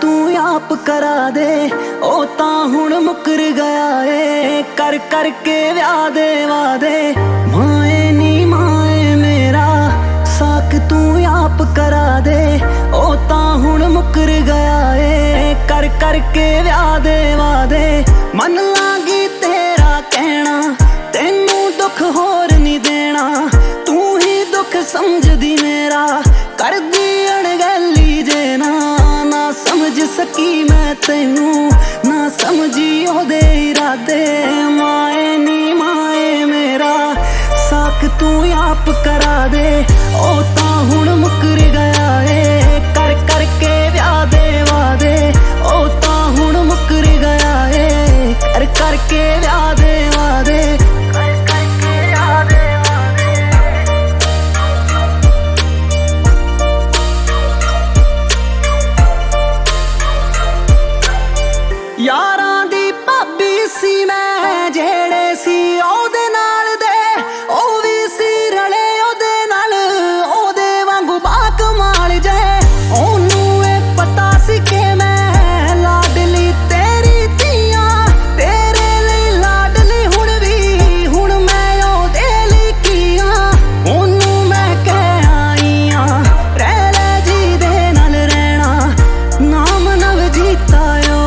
तू आप करा दे ओ तां हुण मुकर गया ए कर कर के व्याह दे वादे माए नी माए मेरा साक तू आप करा दे ओ तां हुण मुकर गया ए कर कर के व्याह दे वादे मन लागी तेरा कहना तेनू दुख होर नहीं देना तू ही दुख समझदी मेरा कर दी अणगैली जे ना समझ सकी मैं तेनू ना समझी ओदे इरादे माए नी माए मेरा साक तू आप करा दे ओ तां हुण मुकर गया ए कर कर के व्याह दे वादे ओ तां हुण मुकर गया ए कर कर के व्याह दे वादे यारां दी भाभी सी मैं जेड़े सी ओदे नाल दे ओ वी सी रले ओदे नाल ओदे वांगू बाकमाल जे ओनू ए पता सी कि मैं लाडली तेरी धीआं तेरे लई लाडली हुण मैं ओदे लई कीआं ओनू मैं कह आई आं रह ले जी दे नाल रहना नाम नवजीता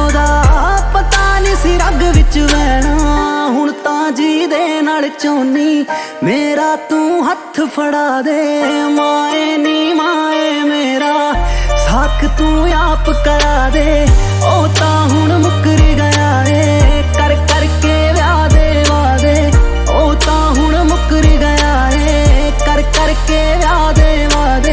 रग विच वैना हुण तां जी दे नाल चौनी मेरा तू हथ फड़ा दे माए नी माए मेरा साक तू आप करा दे ओ तां हुण मुकर गया ए कर कर के व्याह दे वादे ओ तां हुण मुकर गया ए कर कर के व्याह दे वादे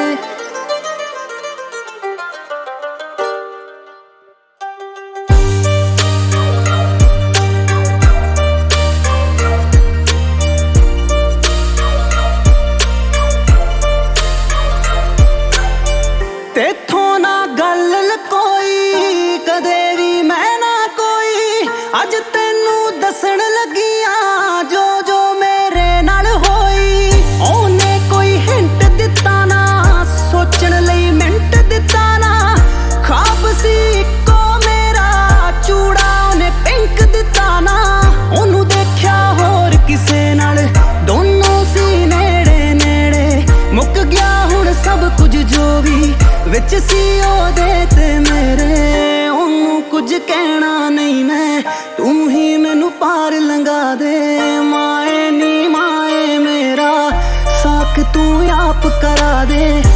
तेथों ना गल लकोई कदे भी मैं ना कोई अज तेनू दसन लगियां जो जो मेरे नाल होई ओने कोई हिंट दिता ना सोचण लई मिंट दिता ना ख्वाब सी इक्को मेरा चूड़ा ओने पिंक दिता ना ओनू देखिया होर किसे नाल दोनों सी नेड़े नेड़े मुक गया हुण सब कुछ जो भी विच सी ओदे ते मेरे ओनू कुछ कहना नहीं मैं तू ही मैनू पार लंघा दे माए नी माए मेरा साक तू आप करा दे।